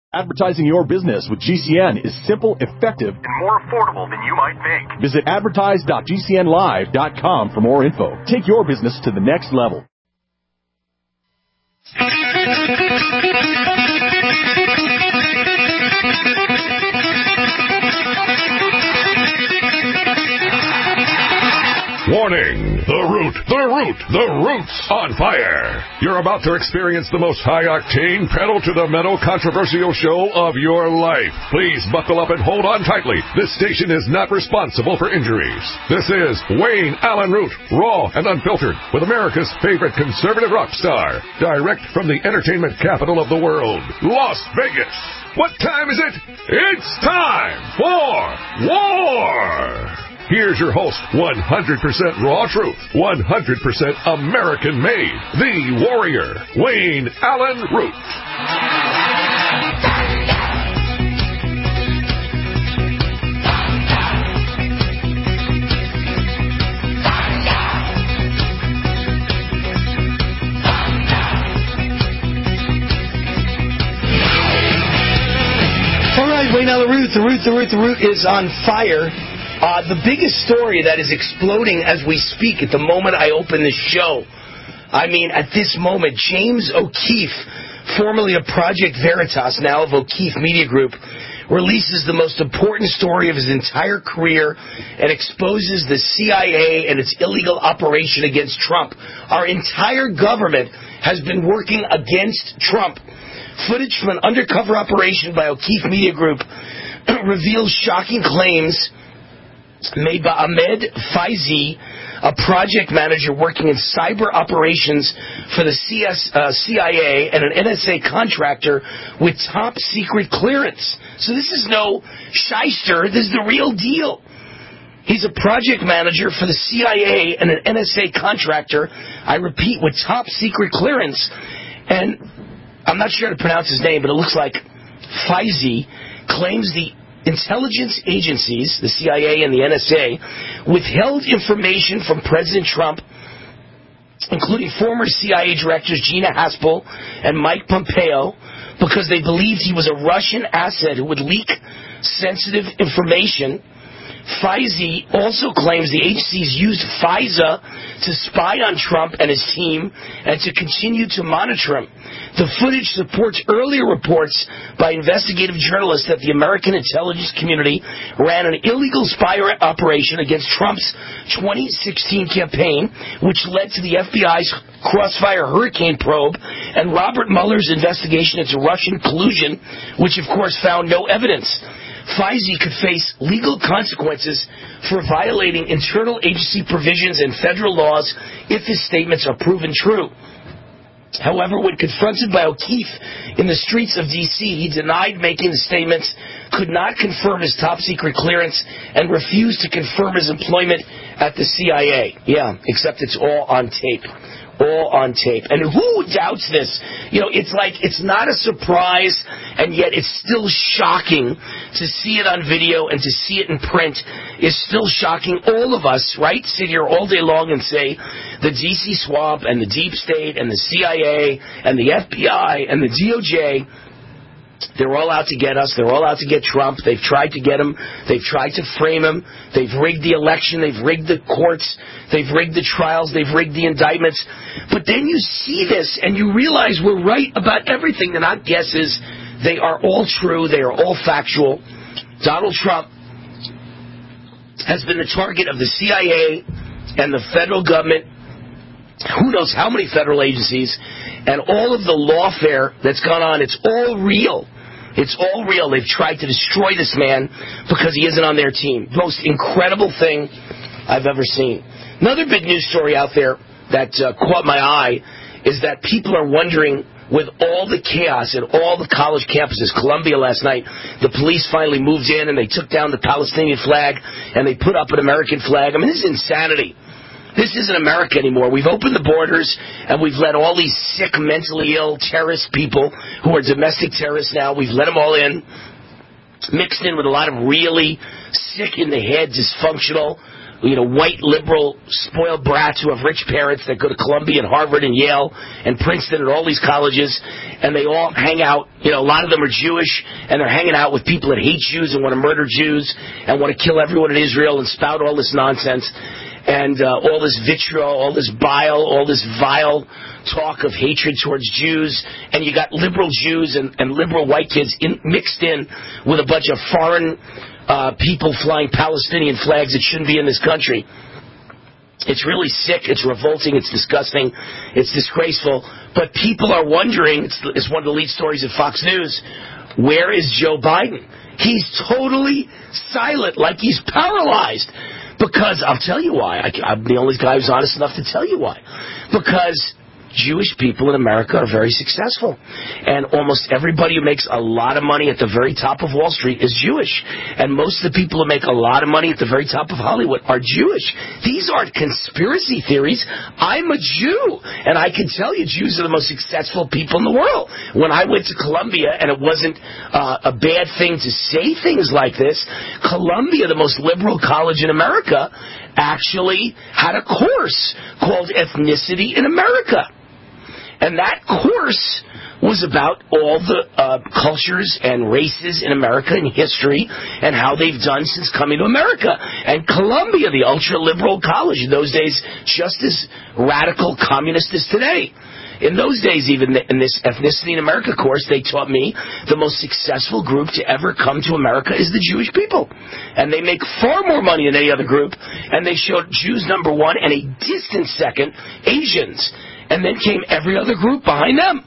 Advertising your business with GCN is simple, effective, and more affordable than you might think. Visit advertise.gcnlive.com for more info. Take your business to the next level. Warning! The root's on fire! You're about to experience the most high-octane, pedal-to-the-metal controversial show of your life. Please buckle up and hold on tightly. This station is not responsible for injuries. This is Wayne Allen Root, raw and unfiltered, with America's favorite conservative rock star, direct from the entertainment capital of the world, Las Vegas. What time is it? It's time for war! Here's your host, 100% raw truth, 100% American-made, the warrior, Wayne Allen Root. All right, Wayne Allen Root, the root is on fire. The biggest story that is exploding as we speak at the moment I open this show, at this moment, James O'Keefe, formerly of Project Veritas, now of O'Keefe Media Group, releases the most important story of his entire career and exposes the CIA and its illegal operation against Trump. Our entire government has been working against Trump. Footage from an undercover operation by O'Keefe Media Group reveals shocking claims made by Ahmed Faizi, a project manager working in cyber operations for the CIA and an NSA contractor with top secret clearance. So this is no shyster, this is the real deal. He's a project manager for the CIA and an NSA contractor, I repeat, with top secret clearance. And I'm not sure how to pronounce his name, but it looks like Faizi claims the intelligence agencies, the CIA and the NSA, withheld information from President Trump, including former CIA directors Gina Haspel and Mike Pompeo, because they believed he was a Russian asset who would leak sensitive information. Faizi also claims the agencies used FISA to spy on Trump and his team and to continue to monitor him. The footage supports earlier reports by investigative journalists that the American intelligence community ran an illegal spy operation against Trump's 2016 campaign, which led to the FBI's Crossfire Hurricane probe and Robert Mueller's investigation into Russian collusion, which of course found no evidence. Faizi could face legal consequences for violating internal agency provisions and federal laws if his statements are proven true. However, when confronted by O'Keefe in the streets of D.C., he denied making the statements, could not confirm his top-secret clearance, and refused to confirm his employment at the CIA. Yeah, except it's all on tape. All on tape. And who doubts this? It's like it's not a surprise, and yet it's still shocking to see it on video and to see it in print is still shocking. All of us, right, sit here all day long and say the D.C. swamp and the deep state and the CIA and the FBI and the DOJ, they're all out to get us. They're all out to get Trump. They've tried to get him. They've tried to frame him. They've rigged the election. They've rigged the courts. They've rigged the trials. They've rigged the indictments. But then you see this and you realize we're right about everything. They're not guesses. They are all true. They are all factual. Donald Trump has been the target of the CIA and the federal government, who knows how many federal agencies, and all of the lawfare that's gone on. It's all real. It's all real. They've tried to destroy this man because he isn't on their team. Most incredible thing I've ever seen. Another big news story out there that caught my eye is that people are wondering, with all the chaos at all the college campuses, Columbia last night, the police finally moved in and they took down the Palestinian flag and they put up an American flag. This is insanity. This isn't America anymore. We've opened the borders, and we've let all these sick, mentally ill terrorist people who are domestic terrorists now, we've let them all in, mixed in with a lot of really sick-in-the-head, dysfunctional white liberal spoiled brats who have rich parents that go to Columbia and Harvard and Yale and Princeton and all these colleges, and they all hang out. A lot of them are Jewish, and they're hanging out with people that hate Jews and want to murder Jews and want to kill everyone in Israel and spout all this nonsense and all this vitriol, all this bile, all this vile talk of hatred towards Jews. And you got liberal Jews and liberal white kids mixed in with a bunch of foreign people flying Palestinian flags that shouldn't be in this country. It's really sick. It's revolting. It's disgusting. It's disgraceful. But people are wondering, it's one of the lead stories of Fox News, where is Joe Biden? He's totally silent, like he's paralyzed. Because, I'll tell you why. I'm the only guy who's honest enough to tell you why. Because Jewish people in America are very successful. And almost everybody who makes a lot of money at the very top of Wall Street is Jewish. And most of the people who make a lot of money at the very top of Hollywood are Jewish. These aren't conspiracy theories. I'm a Jew. And I can tell you Jews are the most successful people in the world. When I went to Columbia, and it wasn't a bad thing to say things like this, Columbia, the most liberal college in America, actually had a course called Ethnicity in America. And that course was about all the cultures and races in America and history and how they've done since coming to America. And Columbia, the ultra-liberal college, in those days just as radical communist as today. In those days, even in this Ethnicity in America course, they taught me the most successful group to ever come to America is the Jewish people. And they make far more money than any other group. And they showed Jews number one, and a distant second, Asians. And then came every other group behind them.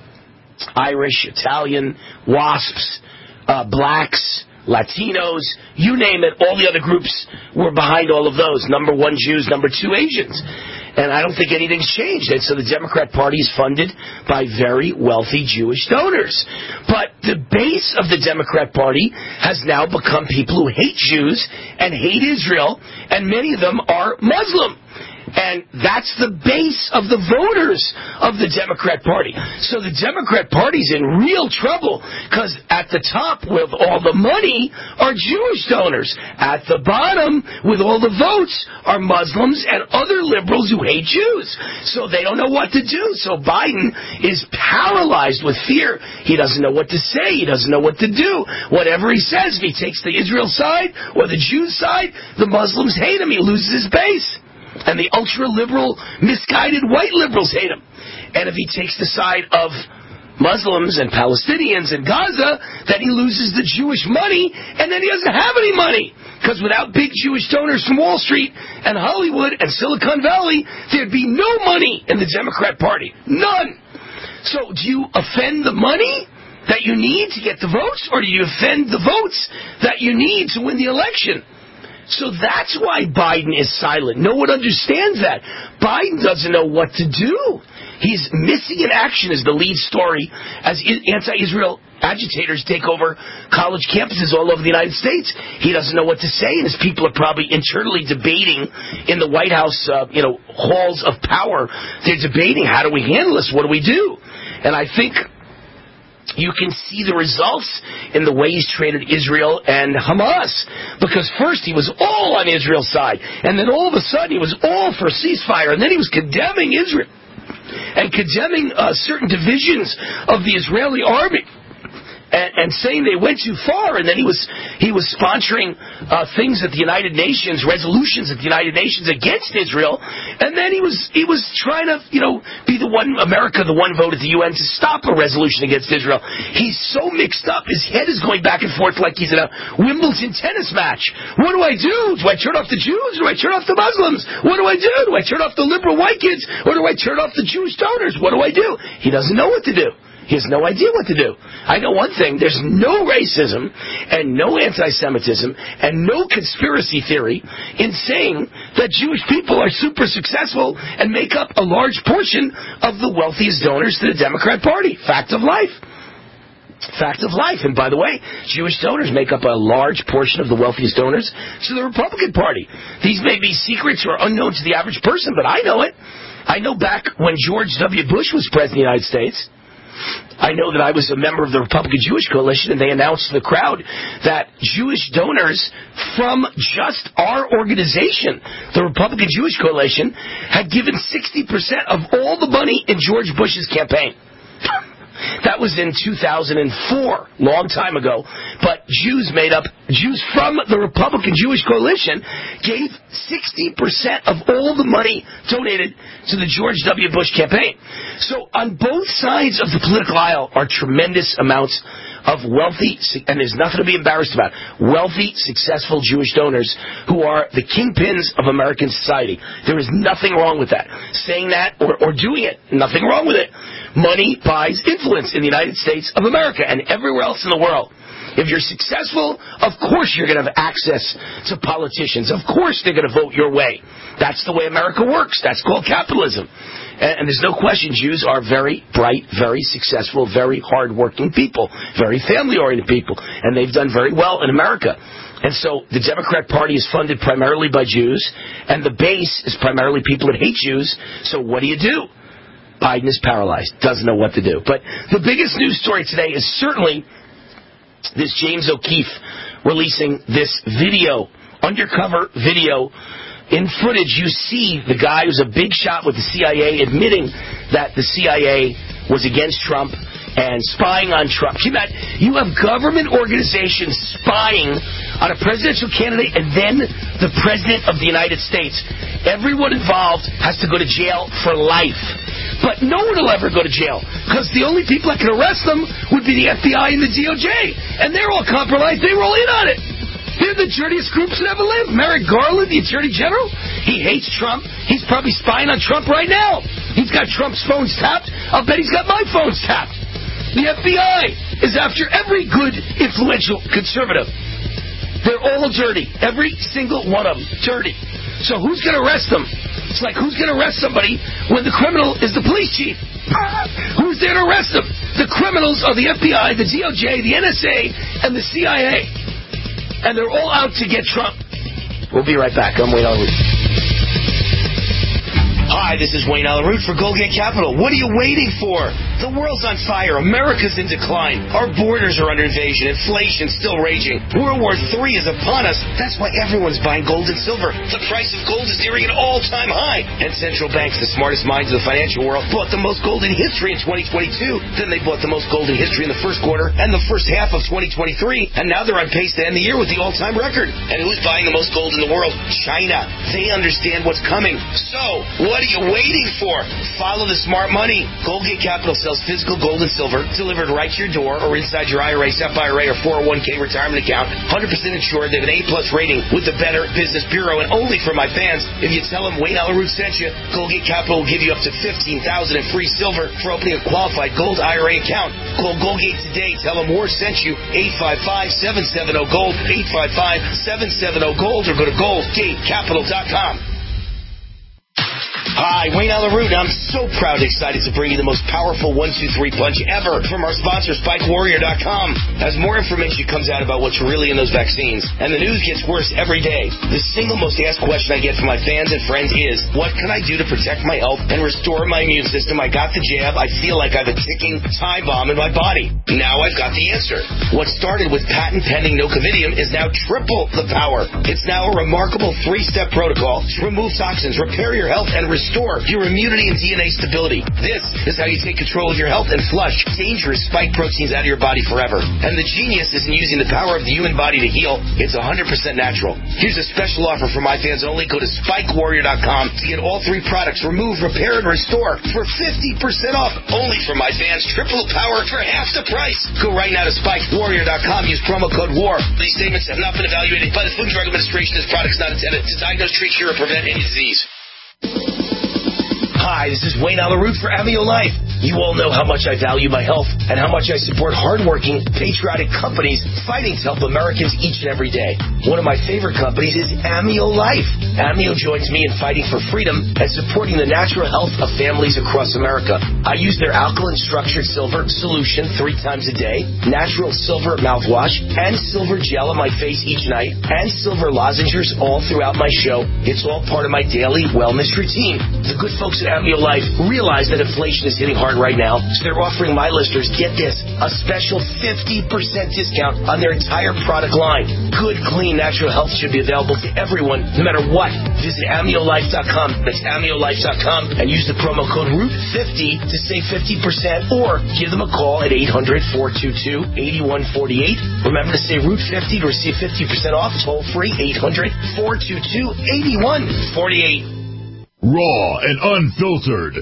Irish, Italian, WASPs, blacks, Latinos, you name it, all the other groups were behind all of those. Number one, Jews, number two, Asians. And I don't think anything's changed. And so the Democrat Party is funded by very wealthy Jewish donors. But the base of the Democrat Party has now become people who hate Jews and hate Israel, and many of them are Muslim. And that's the base of the voters of the Democrat Party. So the Democrat Party's in real trouble because at the top with all the money are Jewish donors. At the bottom with all the votes are Muslims and other liberals who hate Jews. So they don't know what to do. So Biden is paralyzed with fear. He doesn't know what to say. He doesn't know what to do. Whatever he says, if he takes the Israel side or the Jews side, the Muslims hate him. He loses his base. And the ultra-liberal, misguided white liberals hate him. And if he takes the side of Muslims and Palestinians in Gaza, then he loses the Jewish money, and then he doesn't have any money. Because without big Jewish donors from Wall Street and Hollywood and Silicon Valley, there'd be no money in the Democrat Party. None. So do you offend the money that you need to get the votes, or do you offend the votes that you need to win the election? So that's why Biden is silent. No one understands that. Biden doesn't know what to do. He's missing in action is the lead story as anti-Israel agitators take over college campuses all over the United States. He doesn't know what to say, and his people are probably internally debating in the White House, halls of power. They're debating, how do we handle this? What do we do? And I think you can see the results in the way he's treated Israel and Hamas. Because first he was all on Israel's side, and then all of a sudden he was all for ceasefire, and then he was condemning Israel and condemning certain divisions of the Israeli army. And saying they went too far, and then he was sponsoring things at the United Nations, resolutions at the United Nations against Israel, and then he was trying to be the one vote at the UN to stop a resolution against Israel. He's so mixed up, his head is going back and forth like he's in a Wimbledon tennis match. What do I do? Do I turn off the Jews? Do I turn off the Muslims? What do I do? Do I turn off the liberal white kids, or do I turn off the Jewish donors? What do I do? He doesn't know what to do. He has no idea what to do. I know one thing. There's no racism and no anti-Semitism and no conspiracy theory in saying that Jewish people are super successful and make up a large portion of the wealthiest donors to the Democrat Party. Fact of life. Fact of life. And by the way, Jewish donors make up a large portion of the wealthiest donors to the Republican Party. These may be secrets or unknown to the average person, but I know it. I know back when George W. Bush was president of the United States, I know that I was a member of the Republican Jewish Coalition, and they announced to the crowd that Jewish donors from just our organization, the Republican Jewish Coalition, had given 60% of all the money in George Bush's campaign. That was in 2004, long time ago. But Jews from the Republican Jewish Coalition gave 60% of all the money donated to the George W. Bush campaign. So on both sides of the political aisle are tremendous amounts of wealthy, and there's nothing to be embarrassed about, wealthy, successful Jewish donors who are the kingpins of American society. There is nothing wrong with that. Saying that or doing it, nothing wrong with it. Money buys influence in the United States of America and everywhere else in the world. If you're successful, of course you're going to have access to politicians. Of course they're going to vote your way. That's the way America works. That's called capitalism. And there's no question Jews are very bright, very successful, very hardworking people, very family-oriented people, and they've done very well in America. And so the Democrat Party is funded primarily by Jews, and the base is primarily people that hate Jews. So what do? Biden is paralyzed, doesn't know what to do. But the biggest news story today is certainly this James O'Keefe releasing this video, undercover video. In footage, you see the guy who's a big shot with the CIA admitting that the CIA was against Trump and spying on Trump. You have government organizations spying on a presidential candidate and then the President of the United States. Everyone involved has to go to jail for life. But no one will ever go to jail because the only people that can arrest them would be the FBI and the DOJ. And they're all compromised. They were all in on it. They're the dirtiest groups that ever lived. Merrick Garland, the Attorney General, he hates Trump. He's probably spying on Trump right now. He's got Trump's phones tapped. I'll bet he's got my phones tapped. The FBI is after every good, influential conservative. They're all dirty. Every single one of them dirty. So who's going to arrest them? It's like, who's going to arrest somebody when the criminal is the police chief? Who's there to arrest them? The criminals are the FBI, the DOJ, the NSA, and the CIA. And they're all out to get Trump. We'll be right back. I'm Wayne Allyn Root. Hi, this is Wayne Allyn Root for Goldgate Capital. What are you waiting for? The world's on fire. America's in decline. Our borders are under invasion. Inflation's still raging. World War III is upon us. That's why everyone's buying gold and silver. The price of gold is nearing an all-time high. And central banks, the smartest minds of the financial world, bought the most gold in history in 2022. Then they bought the most gold in history in the first quarter and the first half of 2023. And now they're on pace to end the year with the all-time record. And who's buying the most gold in the world? China. They understand what's coming. So, what are you waiting for? Follow the smart money. Goldgate Capital sells physical gold and silver delivered right to your door or inside your IRA, SEP IRA, or 401k retirement account. 100% insured. They have an A+ rating with the Better Business Bureau. And only for my fans, if you tell them Wayne Allyn Root sent you, Goldgate Capital will give you up to $15,000 in free silver for opening a qualified gold IRA account. Call Goldgate today. Tell them Moore sent you. 855-770-GOLD. 855-770-GOLD, or go to goldgatecapital.com. Hi, Wayne Allyn Root. I'm so proud and excited to bring you the most powerful 1-2-3 punch ever from our sponsor, SpikeWarrior.com. As more information comes out about what's really in those vaccines, and the news gets worse every day, the single most asked question I get from my fans and friends is, what can I do to protect my health and restore my immune system? I got the jab. I feel like I have a ticking time bomb in my body. Now I've got the answer. What started with patent-pending Nocovidium is now triple the power. It's now a remarkable 3-step protocol to remove toxins, repair your health, and restore your immunity and DNA stability. This is how you take control of your health and flush dangerous spike proteins out of your body forever. And the genius isn't using the power of the human body to heal. It's 100% natural. Here's a special offer for my fans only. Go to SpikeWarrior.com to get all 3 products, remove, repair, and restore for 50% off. Only for my fans. Triple the power for half the price. Go right now to SpikeWarrior.com. Use promo code WAR. These statements have not been evaluated by the Food and Drug Administration. This product is not intended to diagnose, treat, cure, or prevent any disease. Hi, this is Wayne Allyn Root for Amio Life. You all know how much I value my health and how much I support hardworking, patriotic companies fighting to help Americans each and every day. One of my favorite companies is Amio Life. Amio joins me in fighting for freedom and supporting the natural health of families across America. I use their alkaline structured silver solution 3 times a day, natural silver mouthwash, and silver gel on my face each night, and silver lozenges all throughout my show. It's all part of my daily wellness routine. The good folks at Amio Life realize that inflation is hitting hard right now, so they're offering my listeners, get this, a special 50% discount on their entire product line. Good, clean, natural health should be available to everyone, no matter what. Visit AmioLife.com. That's AmioLife.com and use the promo code ROOT50 to save 50%, or give them a call at 800-422-8148. Remember to say ROOT50 to receive 50% off. Toll free, 800-422-8148. Raw and unfiltered.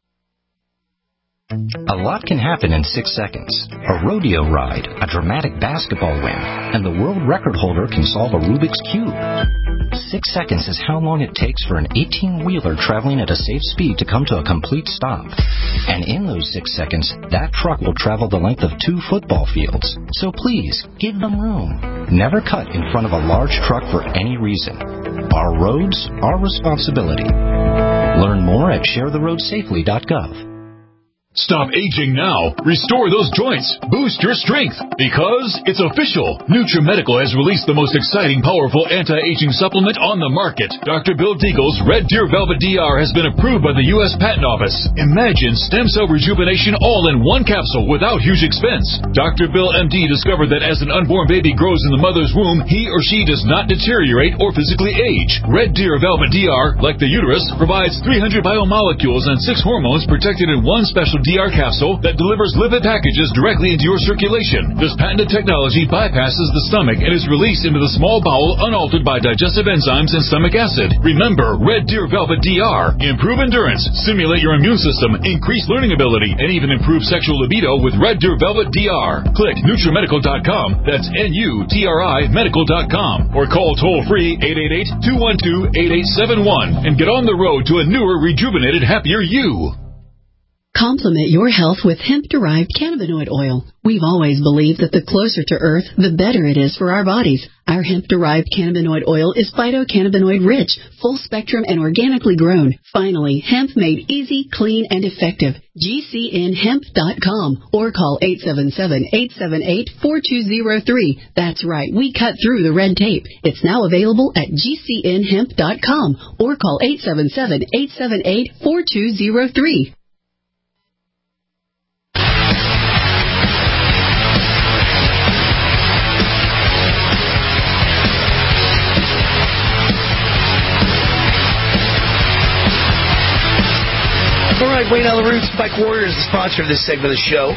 A lot can happen in 6 seconds. A rodeo ride, a dramatic basketball win, and the world record holder can solve a Rubik's Cube. 6 seconds is how long it takes for an 18-wheeler traveling at a safe speed to come to a complete stop. And in those 6 seconds, that truck will travel the length of 2 football fields. So please, give them room. Never cut in front of a large truck for any reason. Our roads, our responsibility. Learn more at sharetheroadsafely.gov. Stop aging now. Restore those joints. Boost your strength. Because it's official. NutriMedical has released the most exciting, powerful anti-aging supplement on the market. Dr. Bill Deagle's Red Deer Velvet DR has been approved by the U.S. Patent Office. Imagine stem cell rejuvenation all in one capsule without huge expense. Dr. Bill MD discovered that as an unborn baby grows in the mother's womb, he or she does not deteriorate or physically age. Red Deer Velvet DR, like the uterus, provides 300 biomolecules and 6 hormones protected in one special DR capsule that delivers lipid packages directly into your circulation. This patented technology bypasses the stomach and is released into the small bowel unaltered by digestive enzymes and stomach acid. Remember, Red Deer Velvet DR. Improve endurance, stimulate your immune system, increase learning ability, and even improve sexual libido with Red Deer Velvet DR. Click NutriMedical.com, that's NUTRI Medical.com, or call toll-free 888-212-8871 and get on the road to a newer, rejuvenated, happier you. Complement your health with hemp-derived cannabinoid oil. We've always believed that the closer to Earth, the better it is for our bodies. Our hemp-derived cannabinoid oil is phytocannabinoid-rich, full-spectrum, and organically grown. Finally, hemp made easy, clean, and effective. GCNhemp.com or call 877-878-4203. That's right, we cut through the red tape. It's now available at GCNhemp.com or call 877-878-4203. All right, Wayne Allyn Root, Spike Warrior is the sponsor of this segment of the show.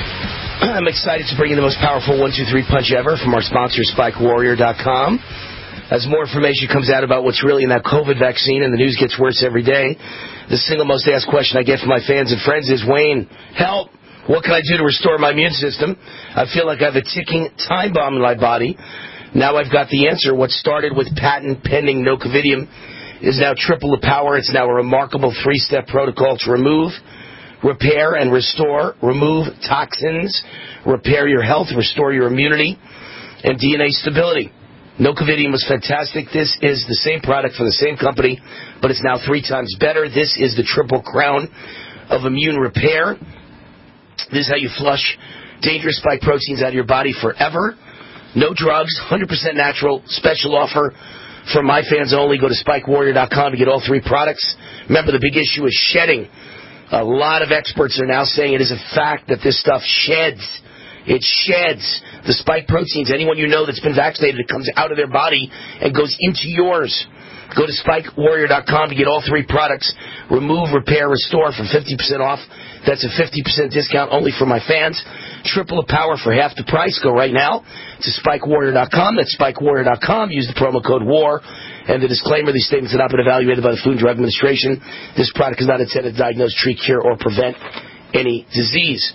I'm excited to bring you the most powerful 1-2-3 punch ever from our sponsor, SpikeWarrior.com. As more information comes out about what's really in that COVID vaccine and the news gets worse every day, the single most asked question I get from my fans and friends is, Wayne, help! What can I do to restore my immune system? I feel like I have a ticking time bomb in my body. Now I've got the answer. What started with patent-pending Nocovidium is now triple the power. It's now a remarkable 3-step protocol to remove, repair, and restore. Remove toxins, repair your health, restore your immunity, and DNA stability. Nocovidium was fantastic. This is the same product from the same company, but it's now 3 times better. This is the triple crown of immune repair. This is how you flush dangerous spike proteins out of your body forever. No drugs, 100% natural, special offer for my fans only. Go to SpikeWarrior.com to get all 3 products. Remember, the big issue is shedding. A lot of experts are now saying it is a fact that this stuff sheds. It sheds the spike proteins. Anyone you know that's been vaccinated, it comes out of their body and goes into yours. Go to SpikeWarrior.com to get all 3 products. Remove, repair, restore for 50% off. That's a 50% discount only for my fans. Triple the power for half the price. Go right now to SpikeWarrior.com. That's SpikeWarrior.com. Use the promo code WAR. And the disclaimer, these statements have not been evaluated by the Food and Drug Administration. This product is not intended to diagnose, treat, cure, or prevent any disease.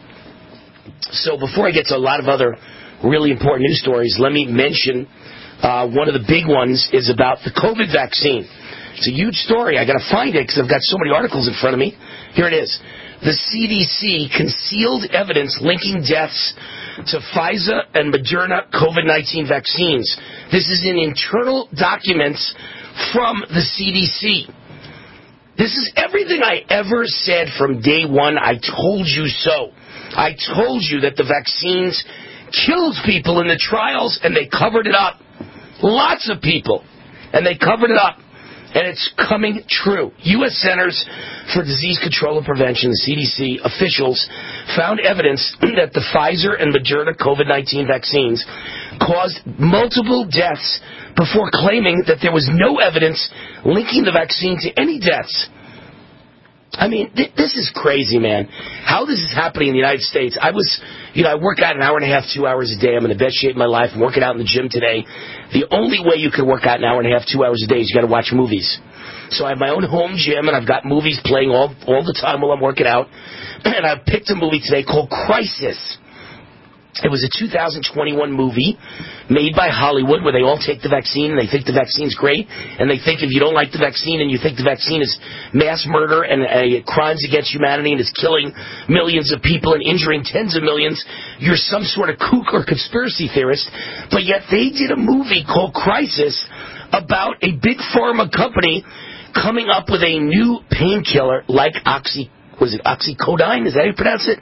So before I get to a lot of other really important news stories, let me mention one of the big ones is about the COVID vaccine. It's a huge story. I got to find it because I've got so many articles in front of me. Here it is. The CDC concealed evidence linking deaths to Pfizer and Moderna COVID-19 vaccines. This is in internal documents from the CDC. This is everything I ever said from day one. I told you so. I told you that the vaccines killed people in the trials, and they covered it up. Lots of people. And they covered it up. And it's coming true. U.S. Centers for Disease Control and Prevention, the CDC, officials found evidence that the Pfizer and Moderna COVID-19 vaccines caused multiple deaths before claiming that there was no evidence linking the vaccine to any deaths. I mean, this is crazy, man. How this is happening in the United States. I work out an hour and a half, 2 hours a day. I'm in the best shape of my life. I'm working out in the gym today. The only way you can work out an hour and a half, 2 hours a day is you got to watch movies. So I have my own home gym, and I've got movies playing all the time while I'm working out. And I picked a movie today called Crisis. It was a 2021 movie made by Hollywood where they all take the vaccine and they think the vaccine's great, and they think if you don't like the vaccine and you think the vaccine is mass murder and crimes against humanity and is killing millions of people and injuring tens of millions, you're some sort of kook or conspiracy theorist. But yet they did a movie called Crisis about a big pharma company coming up with a new painkiller like oxycodone? Is that how you pronounce it?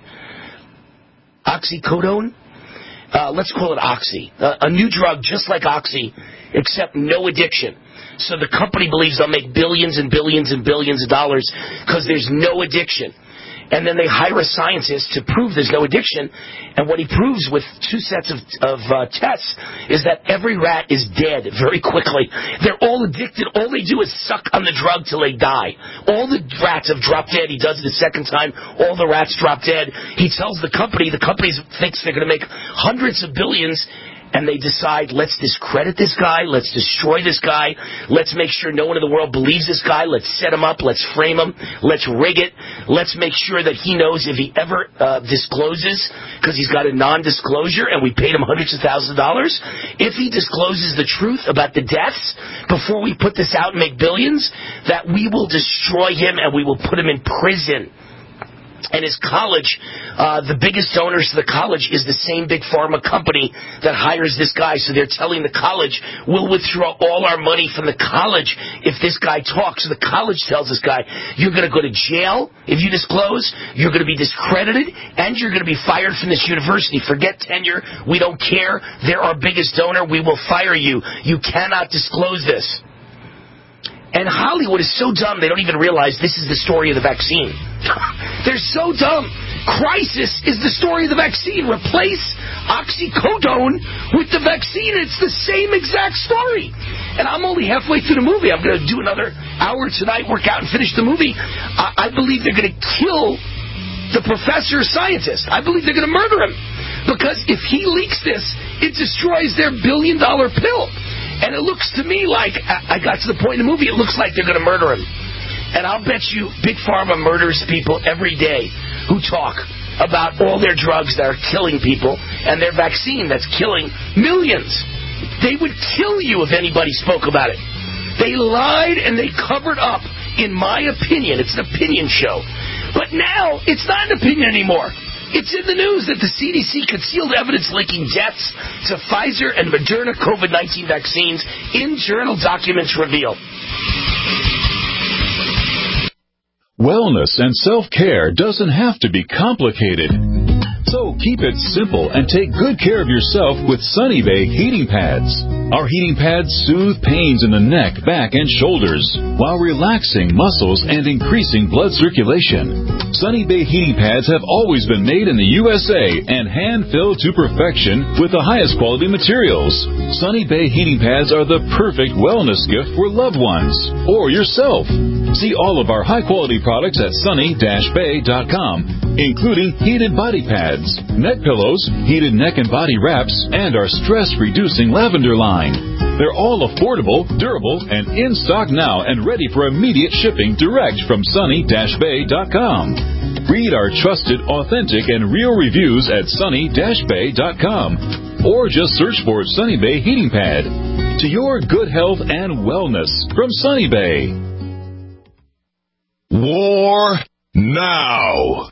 Oxycodone? Let's call it Oxy. A new drug just like Oxy, except no addiction. So the company believes they'll make billions and billions and billions of dollars because there's no addiction. And then they hire a scientist to prove there's no addiction. And what he proves with 2 sets of tests is that every rat is dead very quickly. They're all addicted. All they do is suck on the drug till they die. All the rats have dropped dead. He does it the second time. All the rats drop dead. He tells the company thinks they're going to make hundreds of billions. And they decide, let's discredit this guy, let's destroy this guy, let's make sure no one in the world believes this guy, let's set him up, let's frame him, let's rig it, let's make sure that he knows if he ever discloses, because he's got a non-disclosure and we paid him hundreds of thousands of dollars, if he discloses the truth about the deaths before we put this out and make billions, that we will destroy him and we will put him in prison. And his college, the biggest donors to the college is the same big pharma company that hires this guy. So they're telling the college, we'll withdraw all our money from the college if this guy talks. So the college tells this guy, you're going to go to jail if you disclose, you're going to be discredited, and you're going to be fired from this university. Forget tenure. We don't care. They're our biggest donor. We will fire you. You cannot disclose this. And Hollywood is so dumb they don't even realize this is the story of the vaccine. They're so dumb. Crisis is the story of the vaccine. Replace oxycodone with the vaccine. It's the same exact story. And I'm only halfway through the movie. I'm going to do another hour tonight, work out, and finish the movie. I believe they're going to kill the professor scientist. I believe they're going to murder him. Because if he leaks this, it destroys their billion-dollar pill. And it looks to me like, I got to the point in the movie, it looks like they're going to murder him. And I'll bet you Big Pharma murders people every day who talk about all their drugs that are killing people and their vaccine that's killing millions. They would kill you if anybody spoke about it. They lied and they covered up, in my opinion. It's an opinion show. But now, it's not an opinion anymore. It's in the news that the CDC concealed evidence linking deaths to Pfizer and Moderna COVID-19 vaccines. Internal documents reveal. Wellness and self-care doesn't have to be complicated. So keep it simple and take good care of yourself with Sunny Bay heating pads. Our heating pads soothe pains in the neck, back, and shoulders while relaxing muscles and increasing blood circulation. Sunny Bay heating pads have always been made in the USA and hand-filled to perfection with the highest quality materials. Sunny Bay heating pads are the perfect wellness gift for loved ones or yourself. See all of our high-quality products at sunny-bay.com, including heated body pads, neck pillows, heated neck and body wraps, and our stress-reducing lavender line. They're all affordable, durable, and in stock now and ready for immediate shipping direct from sunny-bay.com. Read our trusted, authentic, and real reviews at sunny-bay.com or just search for Sunny Bay Heating Pad. To your good health and wellness from Sunny Bay. War now.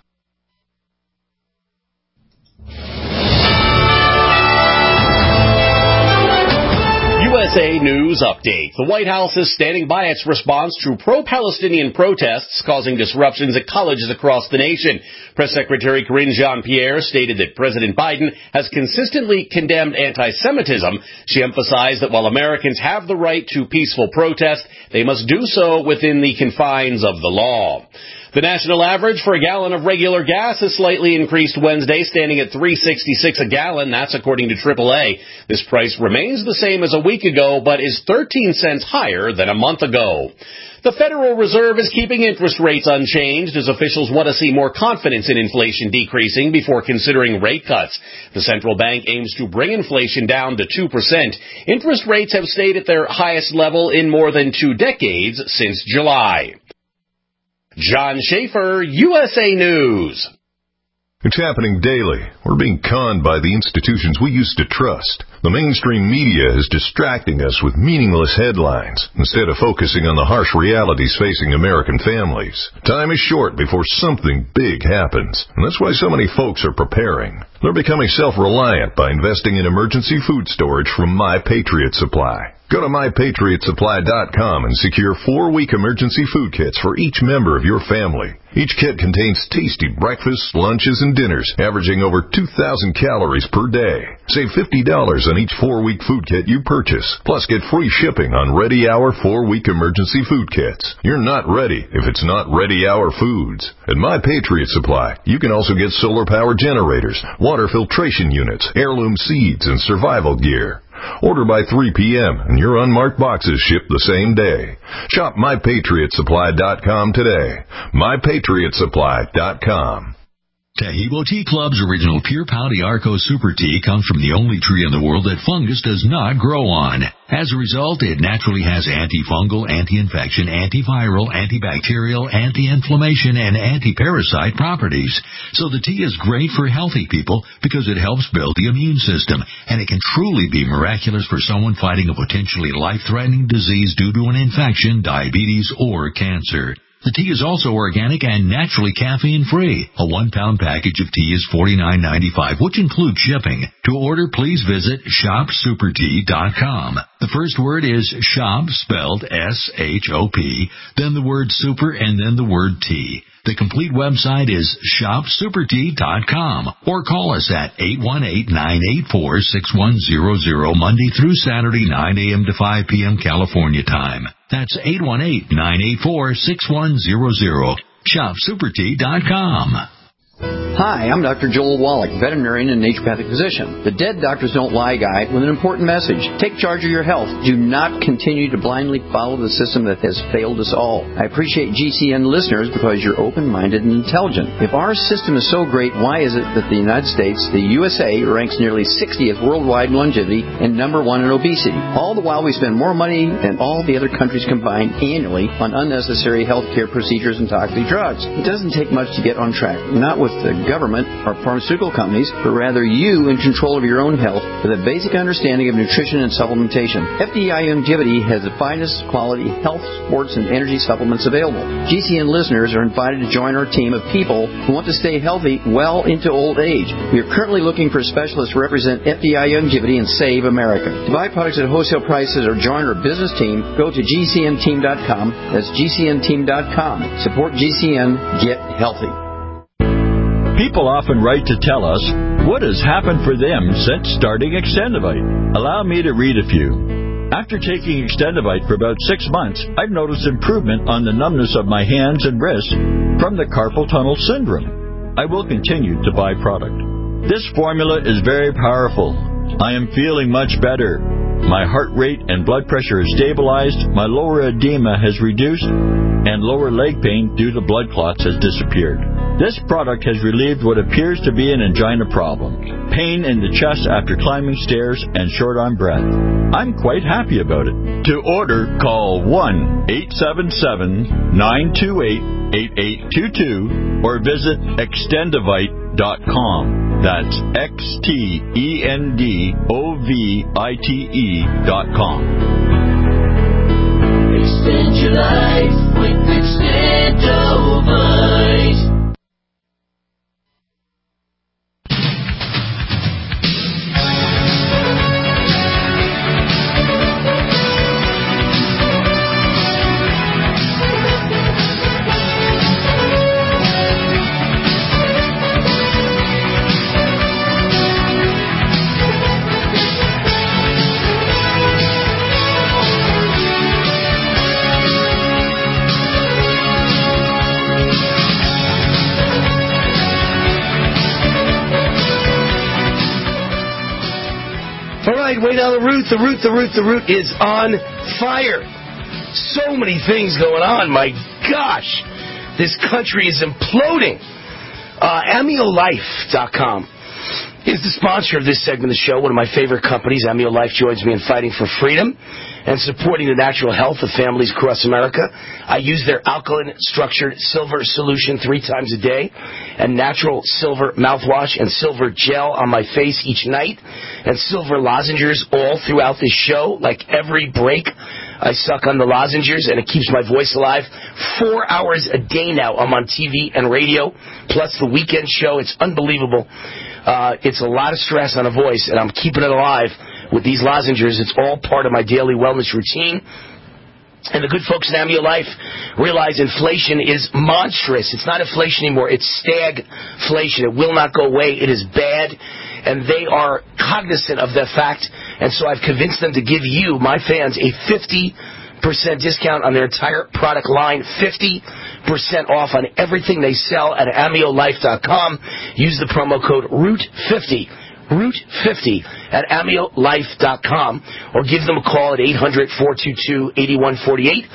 U.S. USA News Update. The White House is standing by its response to pro-Palestinian protests causing disruptions at colleges across the nation. Press Secretary Karine Jean-Pierre stated that President Biden has consistently condemned anti-Semitism. She emphasized that while Americans have the right to peaceful protest, they must do so within the confines of the law. The national average for a gallon of regular gas has slightly increased Wednesday, standing at $3.66 a gallon. That's according to AAA. This price remains the same as a week ago, but is 13 cents higher than a month ago. The Federal Reserve is keeping interest rates unchanged as officials want to see more confidence in inflation decreasing before considering rate cuts. The central bank aims to bring inflation down to 2%. Interest rates have stayed at their highest level in more than 2 decades since July. John Schaefer, USA News. It's happening daily. We're being conned by the institutions we used to trust. The mainstream media is distracting us with meaningless headlines instead of focusing on the harsh realities facing American families. Time is short before something big happens, and that's why so many folks are preparing. They're becoming self-reliant by investing in emergency food storage from My Patriot Supply. Go to MyPatriotSupply.com and secure 4-week emergency food kits for each member of your family. Each kit contains tasty breakfasts, lunches, and dinners, averaging over 2,000 calories per day. Save $50 on each 4-week food kit you purchase. Plus, get free shipping on Ready Hour 4-week emergency food kits. You're not ready if it's not Ready Hour Foods. At My Patriot Supply, you can also get solar power generators, water filtration units, heirloom seeds, and survival gear. Order by 3 p.m. and your unmarked boxes ship the same day. Shop MyPatriotSupply.com today. MyPatriotSupply.com. Taheebo Tea Club's original Pure Pouty Arco Super Tea comes from the only tree in the world that fungus does not grow on. As a result, it naturally has antifungal, anti-infection, antiviral, antibacterial, anti-inflammation, and anti-parasite properties. So the tea is great for healthy people because it helps build the immune system, and it can truly be miraculous for someone fighting a potentially life-threatening disease due to an infection, diabetes, or cancer. The tea is also organic and naturally caffeine-free. A 1-pound package of tea is $49.95, which includes shipping. To order, please visit shopsupertea.com. The first word is shop, spelled S-H-O-P, then the word super, and then the word tea. The complete website is shopsupertea.com, or call us at 818-984-6100, Monday through Saturday, 9 a.m. to 5 p.m. California time. That's 818-984-6100. shopsupertea.com. Hi, I'm Dr. Joel Wallach, veterinarian and naturopathic physician. The Dead Doctors Don't Lie guide with an important message. Take charge of your health. Do not continue to blindly follow the system that has failed us all. I appreciate GCN listeners because you're open-minded and intelligent. If our system is so great, why is it that the United States, the USA, ranks nearly 60th worldwide in longevity and number 1 in obesity? All the while we spend more money than all the other countries combined annually on unnecessary health care procedures and toxic drugs. It doesn't take much to get on track. Not with the government or pharmaceutical companies, but rather you in control of your own health with a basic understanding of nutrition and supplementation. FDI Longevity has the finest quality health, sports, and energy supplements available. GCN listeners are invited to join our team of people who want to stay healthy well into old age. We are currently looking for specialists to represent FDI Longevity and Save America. To buy products at wholesale prices or join our business team, go to GCNteam.com. That's GCNteam.com. Support GCN. Get healthy. People often write to tell us what has happened for them since starting Extendivite. Allow me to read a few. After taking Extendivite for about 6 months, I've noticed improvement on the numbness of my hands and wrists from the carpal tunnel syndrome. I will continue to buy product. This formula is very powerful. I am feeling much better. My heart rate and blood pressure is stabilized, my lower edema has reduced, and lower leg pain due to blood clots has disappeared. This product has relieved what appears to be an angina problem, pain in the chest after climbing stairs, and short on breath. I'm quite happy about it. To order, call 1-877-928-8822 or visit Extendivite.com. That's XTENDOVITE.com. Extend your life with Extendovite. right, Wayne on the Root. The Root is on fire. So many things going on. My gosh, this country is imploding. AmioLife.com is the sponsor of this segment of the show. One of my favorite companies, Amio Life, joins me in fighting for freedom and supporting the natural health of families across America. I use their alkaline structured silver solution 3 times a day, and natural silver mouthwash and silver gel on my face each night, and silver lozenges all throughout this show. Like every break, I suck on the lozenges, and it keeps my voice alive. 4 hours a day now I'm on TV and radio, plus the weekend show. It's unbelievable. It's a lot of stress on a voice, and I'm keeping it alive with these lozenges. It's all part of my daily wellness routine. And the good folks in Amio Life realize inflation is monstrous. It's not inflation anymore. It's stagflation. It will not go away. It is bad. And they are cognizant of that fact. And so I've convinced them to give you, my fans, a 50% discount on their entire product line, 50% off on everything they sell at AmioLife.com. Use the promo code ROOT50. Root50 at AmioLife.com, or give them a call at 800-422-8148,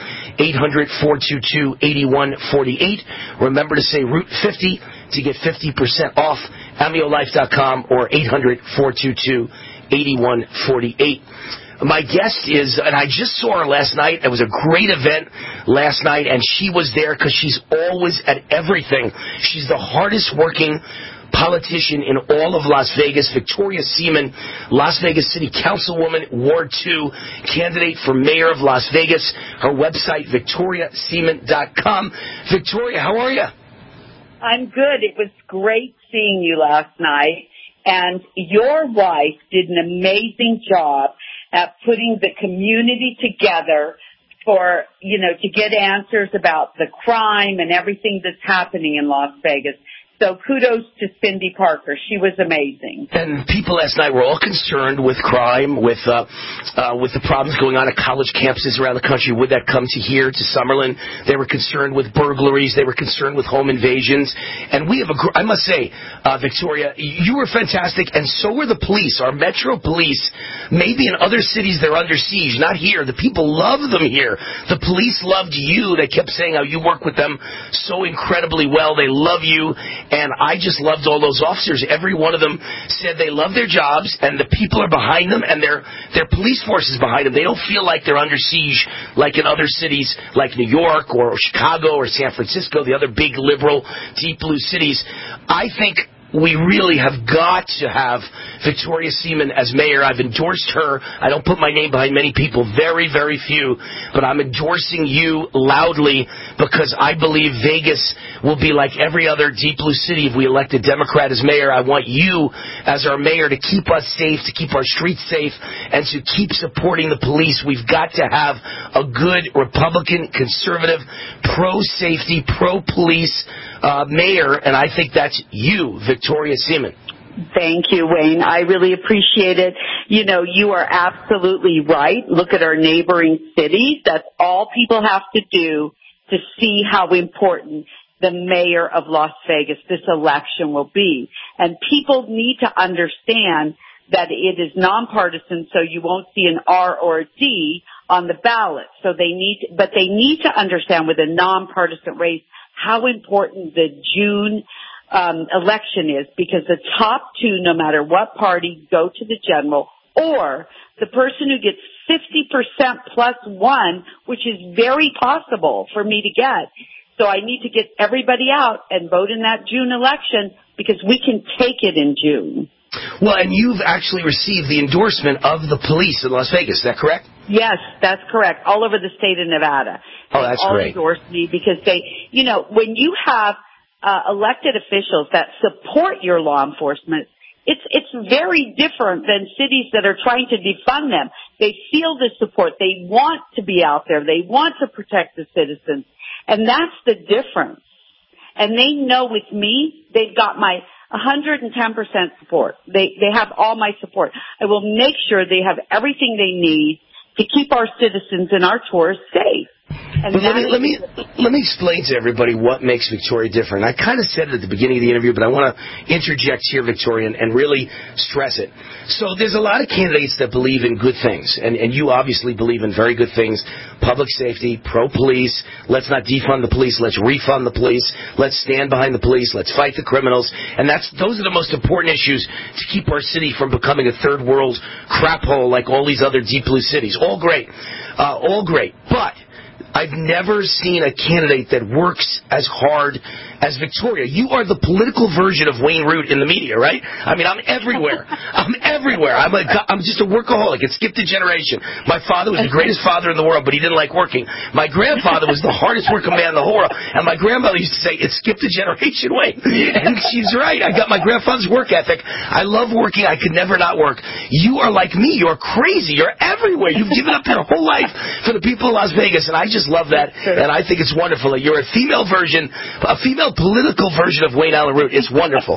800-422-8148. Remember to say Root50 to get 50% off, AmioLife.com or 800-422-8148. My guest is, and I just saw her last night. It was a great event last night, and she was there because she's always at everything. She's the hardest working politician in all of Las Vegas, Victoria Seaman, Las Vegas City Councilwoman, Ward 2, candidate for mayor of Las Vegas. Her website, VictoriaSeaman.com. Victoria, how are you? I'm good. It was great seeing you last night, and your wife did an amazing job at putting the community together for, to get answers about the crime and everything that's happening in Las Vegas. So kudos to Cindy Parker. She was amazing. And people last night were all concerned with crime, with the problems going on at college campuses around the country. Would that come to here, to Summerlin? They were concerned with burglaries. They were concerned with home invasions. And we have I must say, Victoria, you were fantastic, and so were the police. Our Metro Police, maybe in other cities they're under siege, not here. The people love them here. The police loved you. They kept saying how you work with them so incredibly well. They love you. And I just loved all those officers. Every one of them said they love their jobs, and the people are behind them, and their police force is behind them. They don't feel like they're under siege like in other cities like New York or Chicago or San Francisco, the other big liberal, deep blue cities. I think we really have got to have Victoria Seaman as mayor. I've endorsed her. I don't put my name behind many people, very, very few, but I'm endorsing you loudly because I believe Vegas will be like every other deep blue city if we elect a Democrat as mayor. I want you as our mayor to keep us safe, to keep our streets safe, and to keep supporting the police. We've got to have a good Republican, conservative, pro-safety, pro-police mayor, and I think that's you, Victoria Seaman. Thank you, Wayne. I really appreciate it. You are absolutely right. Look at our neighboring cities. That's all people have to do to see how important the mayor of Las Vegas, this election will be. And people need to understand that it is nonpartisan, so you won't see an R or a D on the ballot. So they need to understand with a nonpartisan race how important the June election is, because the top two, no matter what party, go to the general, or the person who gets 50% plus one, which is very possible for me to get. So I need to get everybody out and vote in that June election because we can take it in June. Well, and you've actually received the endorsement of the police in Las Vegas. Is that correct? Yes, that's correct. All over the state of Nevada. Oh, that's great. They all endorse me because they, when you have elected officials that support your law enforcement, it's very different than cities that are trying to defund them. They feel the support. They want to be out there. They want to protect the citizens. And that's the difference. And they know with me, they've got my 110% support. They have all my support. I will make sure they have everything they need to keep our citizens and our tourists safe. And but let me explain to everybody what makes Victoria different. I kind of said it at the beginning of the interview, but I want to interject here, Victoria, and really stress it. So there's a lot of candidates that believe in good things, and you obviously believe in very good things: public safety, pro-police. Let's not defund the police. Let's refund the police. Let's stand behind the police. Let's fight the criminals. And those are the most important issues to keep our city from becoming a third world crap hole like all these other deep blue cities. All great. But I've never seen a candidate that works as hard as Victoria. You are the political version of Wayne Root in the media, right? I mean, I'm everywhere. I'm just a workaholic. It skipped a generation. My father was the greatest father in the world, but he didn't like working. My grandfather was the hardest working man in the whole world, and my grandmother used to say, it skipped a generation, Wayne. And she's right. I got my grandfather's work ethic. I love working. I could never not work. You are like me. You're crazy. You're everywhere. You've given up your whole life for the people of Las Vegas, and I just love that, and I think it's wonderful. You're a female political version of Wayne Allyn Root. It's wonderful.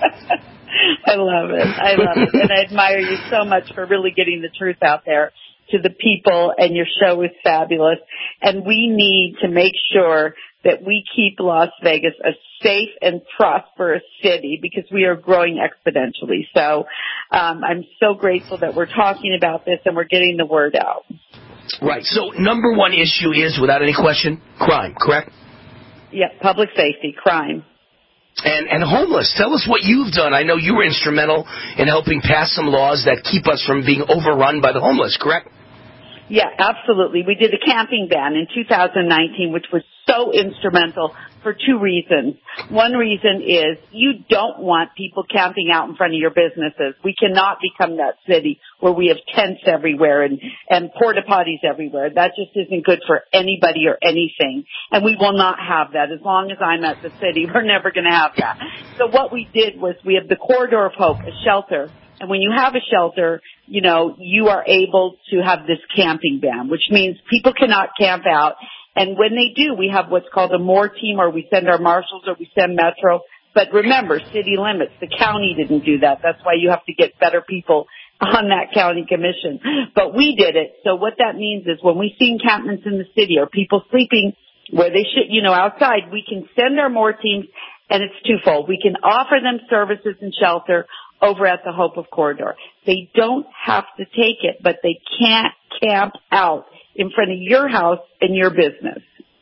I love it. And I admire you so much for really getting the truth out there to the people, and your show is fabulous. And we need to make sure that we keep Las Vegas a safe and prosperous city, because we are growing exponentially. So I'm so grateful that we're talking about this and we're getting the word out. Right. So number one issue is, without any question, crime, correct? Yeah, public safety, crime. And homeless. Tell us what you've done. I know you were instrumental in helping pass some laws that keep us from being overrun by the homeless, correct? Yeah, absolutely. We did a camping ban in 2019, which was so instrumental for two reasons. One reason is you don't want people camping out in front of your businesses. We cannot become that city where we have tents everywhere and porta potties everywhere. That just isn't good for anybody or anything. And we will not have that. As long as I'm at the city, we're never going to have that. So what we did was we have the Corridor of Hope, a shelter. And when you have a shelter, you know, you are able to have this camping ban, which means people cannot camp out. And when they do, we have what's called a MORE team, or we send our marshals, or we send Metro. But remember, city limits. The county didn't do that. That's why you have to get better people on that county commission. But we did it. So what that means is when we see encampments in the city or people sleeping where they should, you know, outside, we can send our MORE teams, and it's twofold. We can offer them services and shelter over at the Hope of Corridor. They don't have to take it, but they can't camp out in front of your house and your business.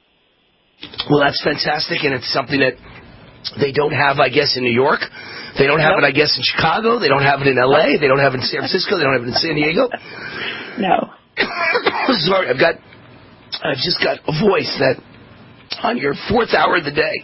Well, that's fantastic, and it's something that they don't have, I guess, in New York. They don't have it, I guess, in Chicago. They don't have it in L.A. They don't have it in San Francisco. They don't have it in San Diego. No. Sorry, I've just got a voice that on your fourth hour of the day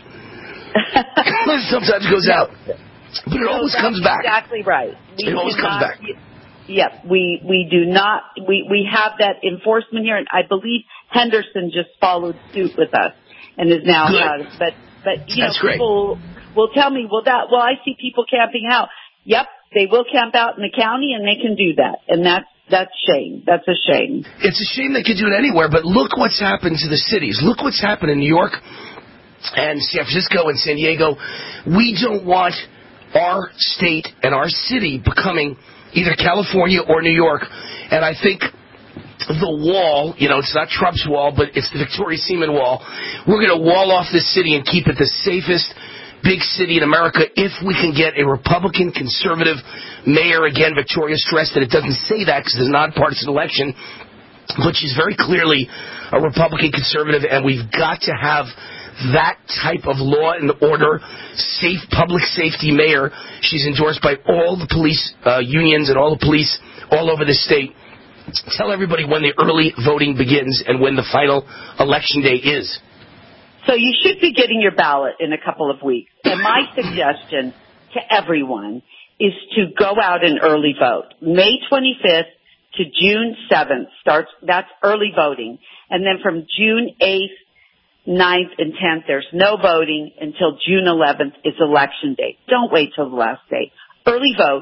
sometimes goes out. But it always comes back. Exactly right. It always comes back. Yep, we do not. We have that enforcement here, and I believe Henderson just followed suit with us and is now out. But you know, people will tell me, well, I see people camping out. Yep, they will camp out in the county, and they can do that, and that's shame. That's a shame. It's a shame they could do it anywhere, but look what's happened to the cities. Look what's happened in New York and San Francisco and San Diego. We don't want our state and our city becoming either California or New York. And I think the wall, you know, it's not Trump's wall, but it's the Victoria Seaman wall. We're going to wall off this city and keep it the safest big city in America if we can get a Republican conservative mayor. Again, Victoria stressed that it doesn't say that because it's a nonpartisan election, but she's very clearly a Republican conservative, and we've got to have that type of law and order, safe public safety mayor. She's endorsed by all the police unions and all the police all over the state. Tell everybody when the early voting begins and when the final election day is. So you should be getting your ballot in a couple of weeks. And my suggestion to everyone is to go out and early vote. May 25th to June 7th that's early voting. And then from June 8th, 9th and 10th, there's no voting until June 11th is election day. Don't wait till the last day. Early vote.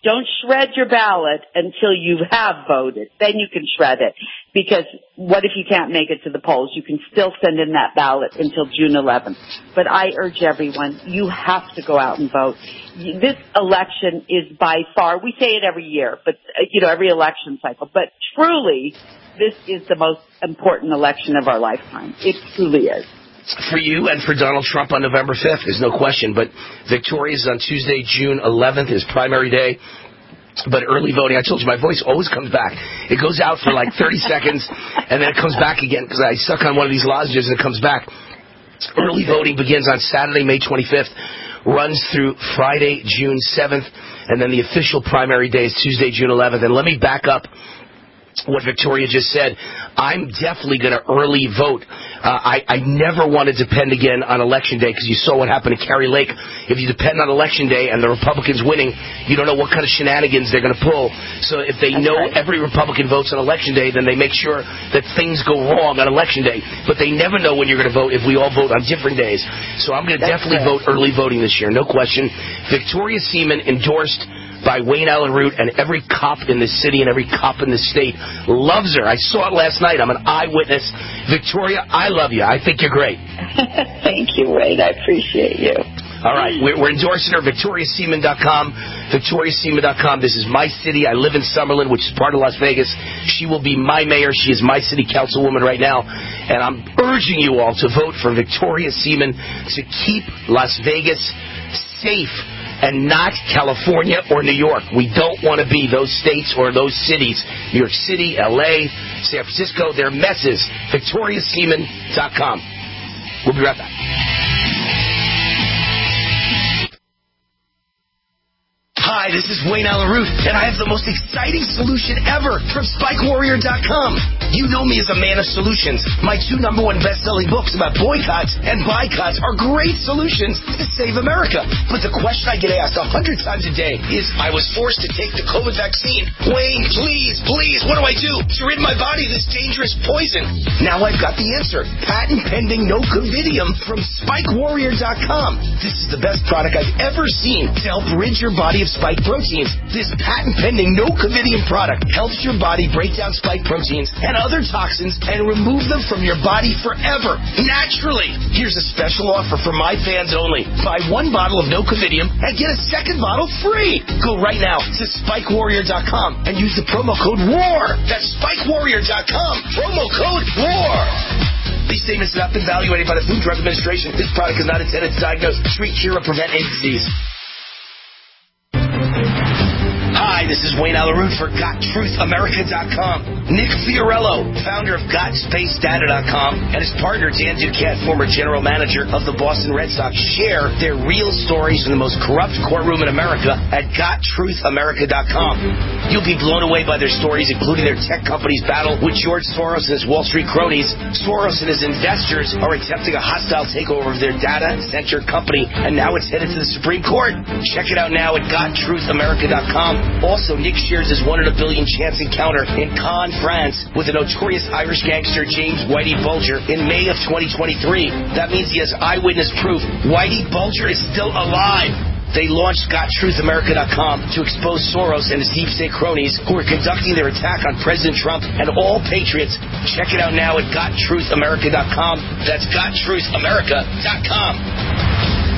Don't shred your ballot until you have voted. Then you can shred it. Because what if you can't make it to the polls? You can still send in that ballot until June 11th. But I urge everyone, you have to go out and vote. This election is by far, we say it every year, but, every election cycle. But truly, this is the most important election of our lifetime. It truly is. For you and for Donald Trump on November 5th, there's no question. But Victoria is on Tuesday, June 11th, is primary day. But early voting, I told you, my voice always comes back. It goes out for like 30 seconds, and then it comes back again because I suck on one of these lozenges and it comes back. Early voting begins on Saturday, May 25th, runs through Friday, June 7th, and then the official primary day is Tuesday, June 11th. And let me back up what Victoria just said. I'm definitely going to early vote. I never want to depend again on Election Day because you saw what happened to Kari Lake. If you depend on Election Day and the Republicans winning, you don't know what kind of shenanigans they're going to pull. So if they know every Republican votes on Election Day, then they make sure that things go wrong on Election Day. But they never know when you're going to vote if we all vote on different days. So I'm going to definitely vote early voting this year, no question. Victoria Seaman endorsed by Wayne Allen Root, and every cop in the city and every cop in the state loves her. I saw it last night. I'm an eyewitness. Victoria, I love you. I think you're great. Thank you, Wayne. I appreciate you. All right. We're endorsing her, VictoriaSeaman.com. VictoriaSeaman.com. This is my city. I live in Summerlin, which is part of Las Vegas. She will be my mayor. She is my city councilwoman right now. And I'm urging you all to vote for Victoria Seaman to keep Las Vegas safe and not California or New York. We don't want to be those states or those cities. New York City, L.A., San Francisco, they're messes. VictoriaSeaman.com. We'll be right back. Hi, this is Wayne Allen Root, and I have the most exciting solution ever from SpikeWarrior.com. You know me as a man of solutions. My 2 #1 best-selling books about boycotts and boycotts are great solutions to save America. But the question I get asked 100 times a day is, I was forced to take the COVID vaccine. Wayne, please, what do I do to rid my body of this dangerous poison? Now I've got the answer. Patent-pending Nocovidium from SpikeWarrior.com. This is the best product I've ever seen to help rid your body of spike proteins. This patent-pending Nocovidium product helps your body break down spike proteins and other toxins and remove them from your body forever, naturally. Here's a special offer for my fans only. Buy 1 bottle of Nocovidium and get a 2nd bottle free. Go right now to SpikeWarrior.com and use the promo code WAR. That's SpikeWarrior.com. Promo code WAR. These statements have not been evaluated by the Food and Drug Administration. This product is not intended to diagnose, treat, cure, or prevent any disease. Hi, this is Wayne Allen Root for GotTruthAmerica.com. Nick Fiorello, founder of GotSpaceData.com, and his partner Dan Duquette, former general manager of the Boston Red Sox, share their real stories from the most corrupt courtroom in America at GotTruthAmerica.com. You'll be blown away by their stories, including their tech company's battle with George Soros and his Wall Street cronies. Soros and his investors are attempting a hostile takeover of their data center company, and now it's headed to the Supreme Court. Check it out now at GotTruthAmerica.com. Also, Nick shares his 1 in a billion chance encounter in Cannes, France, with the notorious Irish gangster James Whitey Bulger in May of 2023. That means he has eyewitness proof Whitey Bulger is still alive. They launched GotTruthAmerica.com to expose Soros and his deep state cronies who are conducting their attack on President Trump and all patriots. Check it out now at GotTruthAmerica.com. That's GotTruthAmerica.com.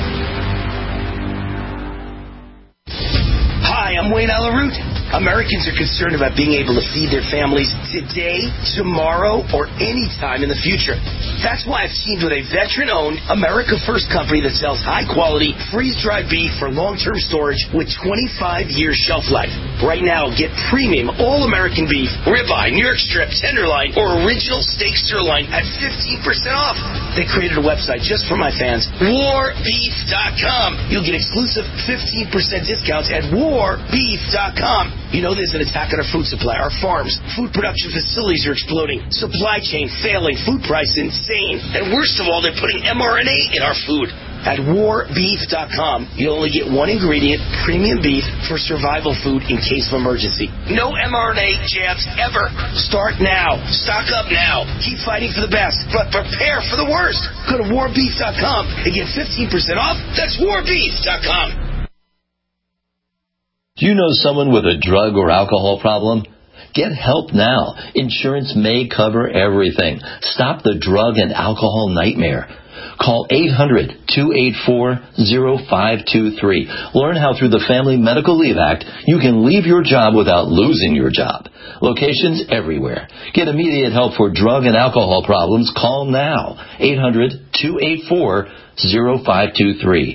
Hi, I'm Wayne Allen Root. Americans are concerned about being able to feed their families today, tomorrow, or any time in the future. That's why I've teamed with a veteran-owned, America First company that sells high-quality, freeze-dried beef for long-term storage with 25-year shelf life. Right now, get premium all-American beef, ribeye, New York strip, tenderloin, or original steak sirloin at 15% off. They created a website just for my fans, warbeef.com. You'll get exclusive 15% discounts at warbeef.com. You know there's an attack on our food supply, our farms. Food production facilities are exploding. Supply chain failing. Food price insane. And worst of all, they're putting mRNA in our food. At warbeef.com, you'll only get 1 ingredient, premium beef, for survival food in case of emergency. No mRNA jabs ever. Start now. Stock up now. Keep fighting for the best, but prepare for the worst. Go to warbeef.com and get 15% off. That's warbeef.com. Do you know someone with a drug or alcohol problem? Get help now. Insurance may cover everything. Stop the drug and alcohol nightmare. Call 800-284-0523. Learn how through the Family Medical Leave Act you can leave your job without losing your job. Locations everywhere. Get immediate help for drug and alcohol problems. Call now. 800-284-0523.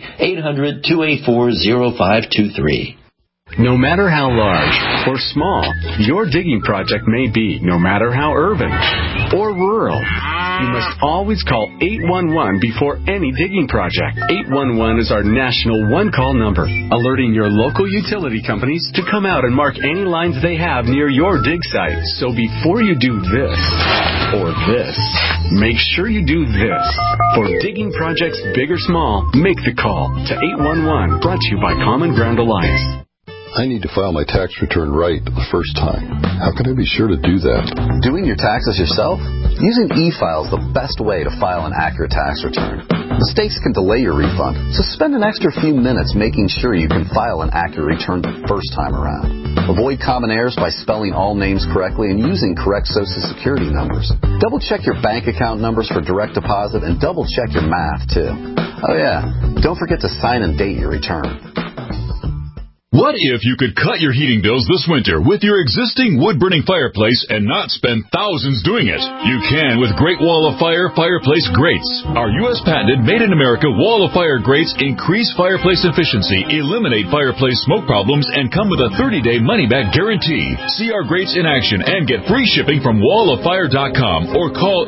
800-284-0523. No matter how large or small your digging project may be, no matter how urban or rural, you must always call 811 before any digging project. 811 is our national one-call number, alerting your local utility companies to come out and mark any lines they have near your dig site. So before you do this or this, make sure you do this. For digging projects big or small, make the call to 811, brought to you by Common Ground Alliance. I need to file my tax return right the first time. How can I be sure to do that? Doing your taxes yourself? Using e-file is the best way to file an accurate tax return. Mistakes can delay your refund, so spend an extra few minutes making sure you can file an accurate return the first time around. Avoid common errors by spelling all names correctly and using correct Social Security numbers. Double-check your bank account numbers for direct deposit and double-check your math, too. Oh, yeah. Don't forget to sign and date your return. What if you could cut your heating bills this winter with your existing wood-burning fireplace and not spend thousands doing it? You can with Great Wall of Fire fireplace grates. Our U.S. patented made-in-America Wall of Fire grates increase fireplace efficiency, eliminate fireplace smoke problems, and come with a 30-day money-back guarantee. See our grates in action and get free shipping from walloffire.com or call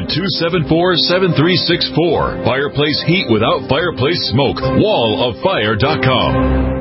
800-274-7364. Fireplace heat without fireplace smoke. walloffire.com.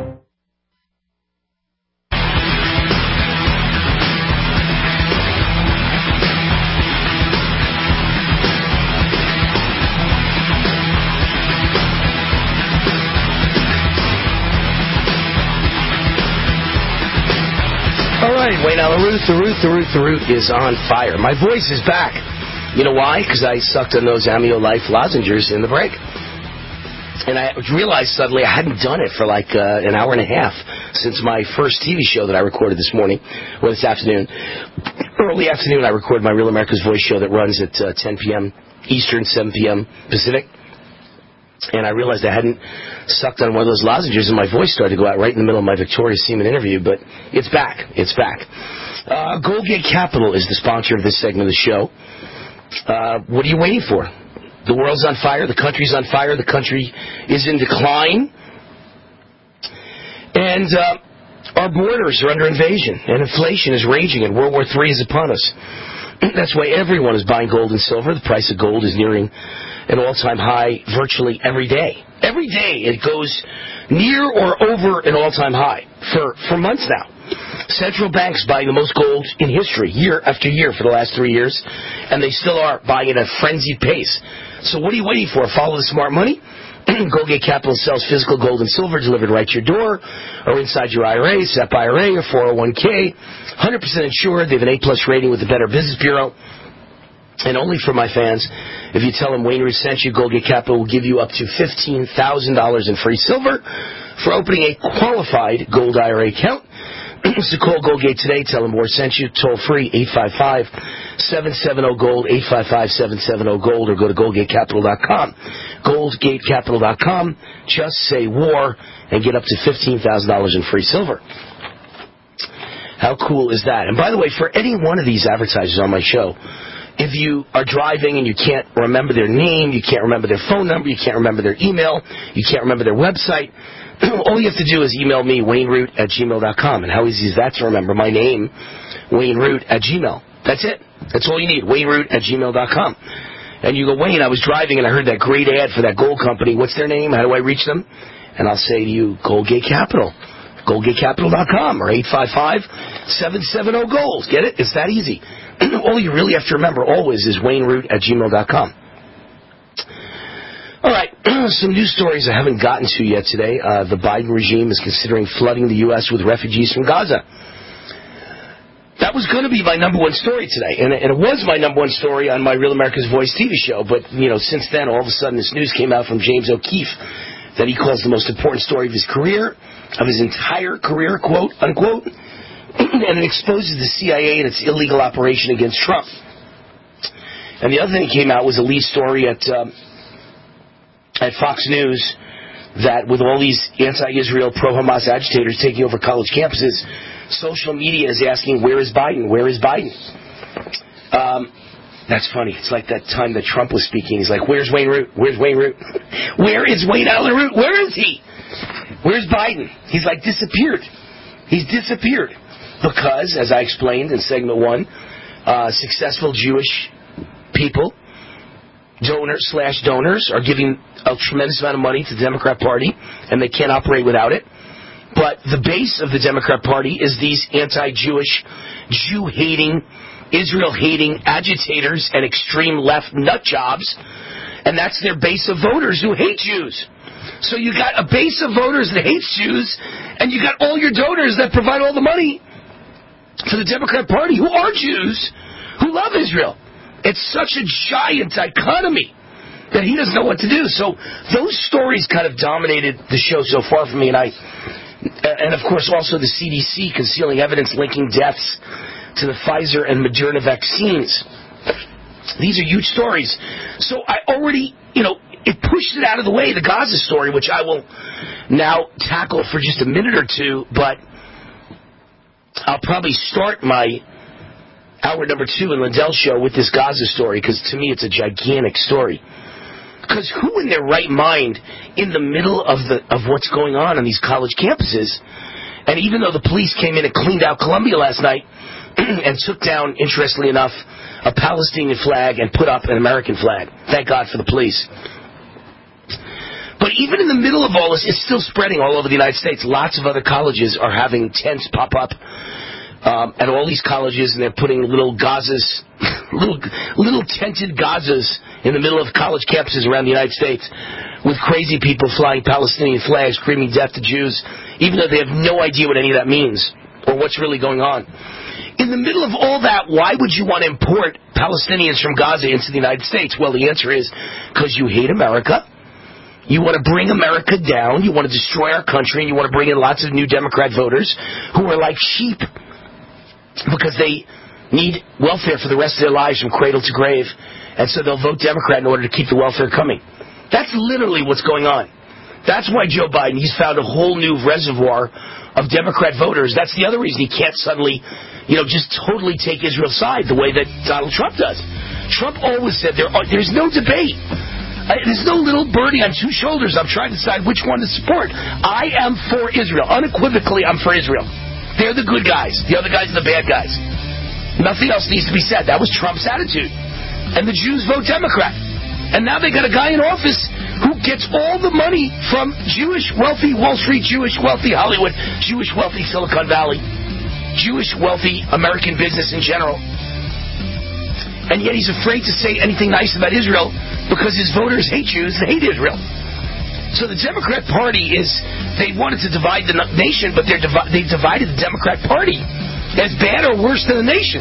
Wayne, now the root is on fire. My voice is back. You know why? Because I sucked on those Amio Life lozenges in the break. And I realized suddenly I hadn't done it for like an hour and a half since my first TV show that I recorded this morning, or this afternoon. Early afternoon, I recorded my Real America's Voice show that runs at 10 p.m. Eastern, 7 p.m. Pacific. And I realized I hadn't sucked on one of those lozenges, and my voice started to go out right in the middle of my Victoria Seaman interview, but it's back. It's back. Goldgate Capital is the sponsor of this segment of the show. What are you waiting for? The world's on fire. The country's on fire. The country is in decline. And our borders are under invasion, and inflation is raging, and World War III is upon us. That's why everyone is buying gold and silver. The price of gold is nearing an all-time high virtually every day. Every day it goes near or over an all-time high for months now. Central banks buying the most gold in history, year after year for the last 3 years, and they still are buying at a frenzied pace. So what are you waiting for? Follow the smart money? Goldgate Capital sells physical gold and silver delivered right to your door or inside your IRA, SEP IRA, or 401k. 100% insured. They have an A-plus rating with the Better Business Bureau. And only for my fans, if you tell them Wayne Root sent you, Goldgate Capital will give you up to $15,000 in free silver for opening a qualified gold IRA account. So call Goldgate today. Tell them Moore sent you. Toll free 855-770-GOLD, 855-770-GOLD, or go to GoldgateCapital.com. GoldgateCapital.com. Just say war and get up to $15,000 in free silver. How cool is that? And by the way, for any one of these advertisers on my show, if you are driving and you can't remember their name, you can't remember their phone number, you can't remember their email, you can't remember their website, all you have to do is email me, WayneRoot@gmail.com. And how easy is that to remember? My name, WayneRoot@gmail. That's it. That's all you need, WayneRoot@gmail.com. And you go, Wayne, I was driving and I heard that great ad for that gold company. What's their name? How do I reach them? And I'll say to you, Goldgate Capital. GoldgateCapital.com or 855-770-GOLD. Get it? It's that easy. All you really have to remember always is WayneRoot@gmail.com. All right, some news stories I haven't gotten to yet today. The Biden regime is considering flooding the U.S. with refugees from Gaza. That was going to be my number one story today, and it was my number one story on my Real America's Voice TV show. But, since then, all of a sudden this news came out from James O'Keefe that he calls the most important story of his career. of his entire career, quote, unquote, and it exposes the CIA and its illegal operation against Trump. And the other thing that came out was a lead story at Fox News that with all these anti-Israel, pro-Hamas agitators taking over college campuses, social media is asking, where is Biden? Where is Biden? That's funny. It's like that time that Trump was speaking. He's like, where's Wayne Root? Where's Wayne Root? Where is Wayne Allen Root? Where is he? Where's Biden? He's like disappeared. He's disappeared. Because, as I explained in segment 1, successful Jewish people, donors are giving a tremendous amount of money to the Democrat Party, and they can't operate without it. But the base of the Democrat Party is these anti-Jewish, Jew-hating, Israel-hating agitators and extreme left nut jobs, and that's their base of voters who hate Jews. So you got a base of voters that hates Jews, and you got all your donors that provide all the money for the Democrat Party who are Jews, who love Israel. It's such a giant dichotomy that he doesn't know what to do. So those stories kind of dominated the show so far for me, and of course also the CDC concealing evidence linking deaths to the Pfizer and Moderna vaccines. These are huge stories. So I already, it pushed it out of the way, the Gaza story, which I will now tackle for just a minute or two, but I'll probably start my hour number 2 in Lindell's show with this Gaza story, because to me it's a gigantic story. Because who in their right mind, in the middle of what's going on these college campuses, and even though the police came in and cleaned out Columbia last night, and took down, interestingly enough, a Palestinian flag and put up an American flag. Thank God for the police. But even in the middle of all this, it's still spreading all over the United States. Lots of other colleges are having tents pop up at all these colleges, and they're putting little Gazas, little tented Gazas in the middle of college campuses around the United States with crazy people flying Palestinian flags, screaming death to Jews, even though they have no idea what any of that means or what's really going on. In the middle of all that, why would you want to import Palestinians from Gaza into the United States? Well, the answer is because you hate America. You want to bring America down. You want to destroy our country, and you want to bring in lots of new Democrat voters who are like sheep because they need welfare for the rest of their lives from cradle to grave, and so they'll vote Democrat in order to keep the welfare coming. That's literally what's going on. That's why Joe Biden, he's found a whole new reservoir of Democrat voters. That's the other reason he can't suddenly, just totally take Israel's side the way that Donald Trump does. Trump always said there's no debate. There's no little birdie on 2 shoulders. I'm trying to decide which one to support. I am for Israel. Unequivocally, I'm for Israel. They're the good guys. The other guys are the bad guys. Nothing else needs to be said. That was Trump's attitude. And the Jews vote Democrat. And now they got a guy in office who gets all the money from Jewish wealthy Wall Street, Jewish wealthy Hollywood, Jewish wealthy Silicon Valley, Jewish wealthy American business in general. And yet he's afraid to say anything nice about Israel because his voters hate Jews, they hate Israel. So the Democrat Party they wanted to divide the nation, but they divided the Democrat Party as bad or worse than the nation.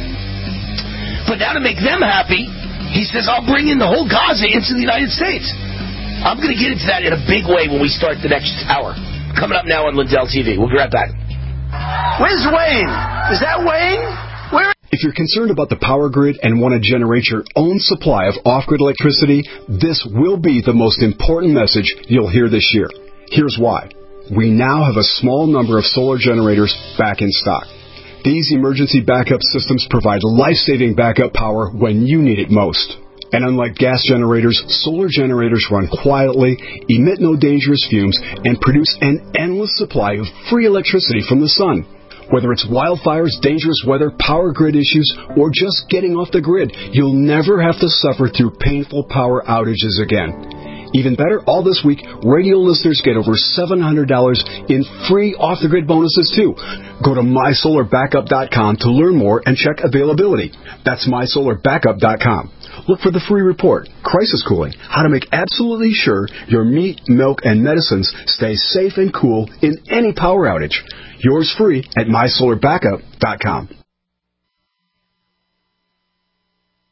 But now to make them happy, he says, I'll bring in the whole Gaza into the United States. I'm going to get into that in a big way when we start the next hour. Coming up now on Lindell TV. We'll be right back. Where's Wayne? Is that Wayne? Where? If you're concerned about the power grid and want to generate your own supply of off-grid electricity, this will be the most important message you'll hear this year. Here's why. We now have a small number of solar generators back in stock. These emergency backup systems provide life-saving backup power when you need it most. And unlike gas generators, solar generators run quietly, emit no dangerous fumes, and produce an endless supply of free electricity from the sun. Whether it's wildfires, dangerous weather, power grid issues, or just getting off the grid, you'll never have to suffer through painful power outages again. Even better, all this week, radio listeners get over $700 in free off-the-grid bonuses, too. Go to MySolarBackup.com to learn more and check availability. That's MySolarBackup.com. Look for the free report, Crisis Cooling, how to make absolutely sure your meat, milk, and medicines stay safe and cool in any power outage. Yours free at MySolarBackup.com.